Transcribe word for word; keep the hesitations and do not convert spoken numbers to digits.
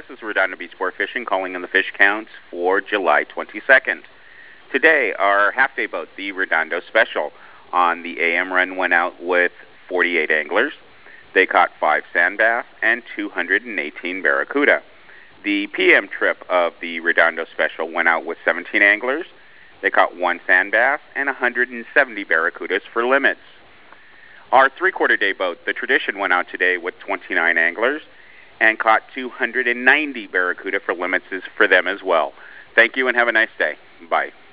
This is Redondo Beach Sport Fishing calling on the fish counts for July twenty-second. Today, our half-day boat, the Redondo Special, on the A M run went out with forty-eight anglers. They caught five sand bass and two hundred eighteen barracuda. The P M trip of the Redondo Special went out with seventeen anglers. They caught one sand bass and one hundred seventy barracudas for limits. Our three-quarter day boat, the Tradition, went out today with twenty-nine anglers and caught two hundred ninety barracuda for limits for them as well. Thank you and have a nice day. Bye.